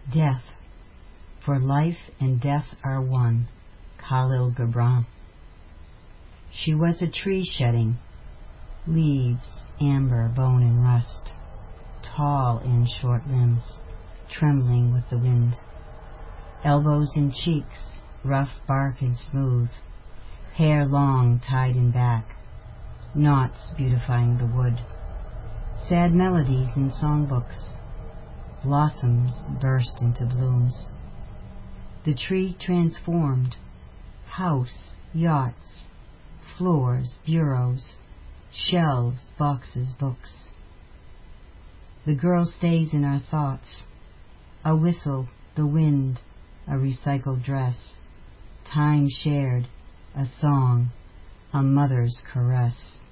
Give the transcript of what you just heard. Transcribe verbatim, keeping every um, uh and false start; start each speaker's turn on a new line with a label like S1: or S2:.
S1: Death, for life and death are one. Khalil Gibran. She was a tree shedding, leaves, amber, bone and rust, tall in short limbs, trembling with the wind, elbows in cheeks, rough bark and smooth, hair long tied in back, knots beautifying the wood, sad melodies in songbooks, blossoms burst into blooms. The tree transformed, house, yachts, floors, bureaus, shelves, boxes, books. The girl stays in our thoughts, a whistle, the wind, a recycled dress, time shared, a song, a mother's caress.